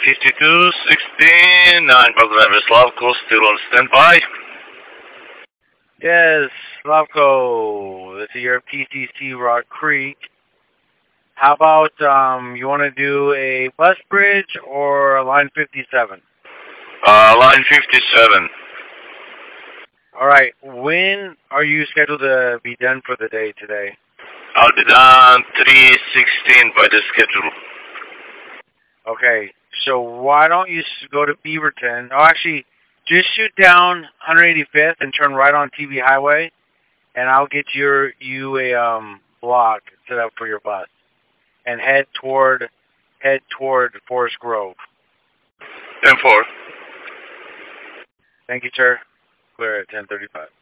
5216, 9 Driver Slavko, still on standby. Yes, Slavko, this is your PCC Rock Creek. How about you want to do a bus bridge or line 57? Line 57. All right. When are you scheduled to be done for the day today? I'll be done 3:16 by the schedule. Okay. So why don't you go to Beaverton? Oh, actually, just shoot down 185th and turn right on TV Highway, and I'll get you a block set up for your bus, and head toward Forest Grove. 10-4. Thank you, sir. Clear at 10:35.